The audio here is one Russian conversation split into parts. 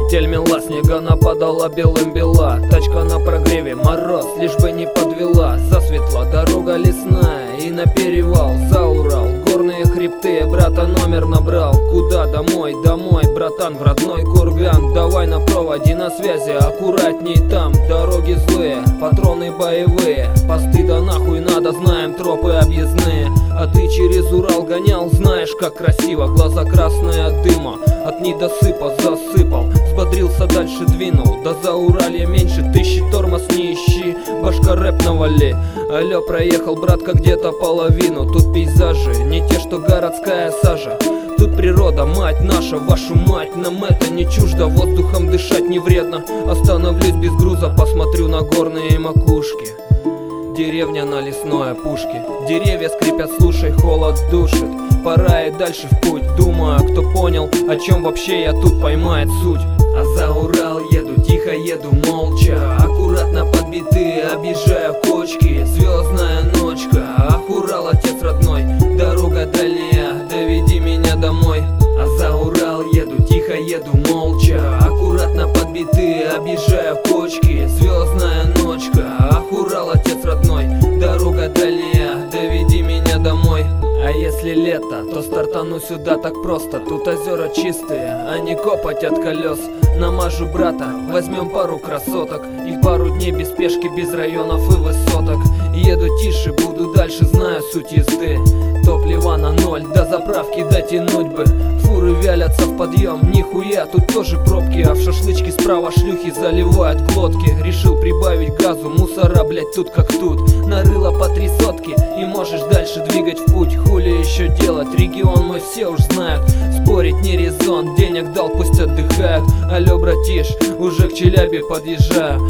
метель мела, снега нападала белым бела. Тачка на прогреве, мороз, лишь бы не подвела. Засветла дорога лесная и на перевал за Урал. Горные хребты, брата номер набрал. Куда? Домой, домой, братан, в родной курган. Давай на проводе, на связи, аккуратней там. Дороги злые, патроны боевые, посты да нахуй надо, знаем тропы объездные. А ты через Урал гонял, знаешь как красиво. Глаза красные от дыма, от недосыпа засыпал. Взбодрился, дальше двинул, да за Уралье меньше тысячи. Тормоз не ищи, башка рэп навали. Алло, проехал, братка, где-то половину. Тут пейзажи, не те, что городская сажа. Тут природа, мать наша, вашу мать, нам это не чуждо. Воздухом дышать не вредно. Остановлюсь без груза, посмотрю на горные макушки. Деревня на лесной опушке. Деревья скрипят, слушай, холод душит. Пора и дальше в путь. Думаю, кто понял, о чем вообще я тут, поймает суть. А за Урал еду, тихо еду, молча. Аккуратно подбитые, объезжая кочки. Звездная ночка, ах, Урал, отец родной. Дорога дальняя, доведи меня домой. А за Урал еду, тихо еду, молча. Аккуратно подбитые, объезжая кочки. Звездная ночка, ах, Урал, отец родной. Дорога дальняя, доведи меня домой. А если лето, то стартану сюда так просто. Тут озера чистые, а не копоть от колес. Намажу брата, возьмем пару красоток. И пару дней без спешки, без районов и высоток. Еду тише, буду дальше, знаю суть езды. Топлива на ноль, до заправки дотянуть бы. Фуры вялятся в подъем, нихуя, тут тоже пробки. А в шашлычке справа шлюхи заливают глотки. Решил прибавить газу, мусора, блять, тут как тут. Нарыло по 3 сотки, и можешь дальше двигать в путь. Хули еще делать, регион мой все уж знают. Спорить не резон, денег дал, пусть отдыхают. Алло, братиш, уже к Челябе подъезжаю.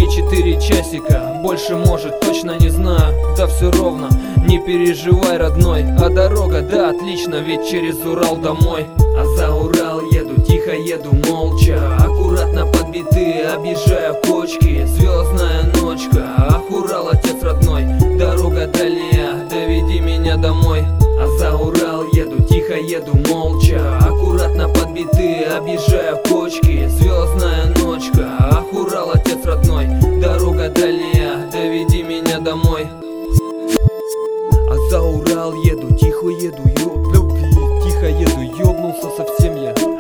3-4 часика, больше может, точно не знаю. Да все ровно, не переживай, родной. А дорога, да, отлично, ведь через Урал домой. А за Урал еду, тихо еду, молча. Аккуратно подбитые, объезжая кочки. Звездная ночка, ах, Урал, отец родной. Дорога дальняя, доведи меня домой. А за Урал еду, тихо еду, молча. Аккуратно подбитые, объезжая кочки. Звездная ночка, ах, Урал, отец родной. Дорога дальняя, доведи меня домой. А за Урал еду, тихо еду, тихо еду, ёбнулся совсем я.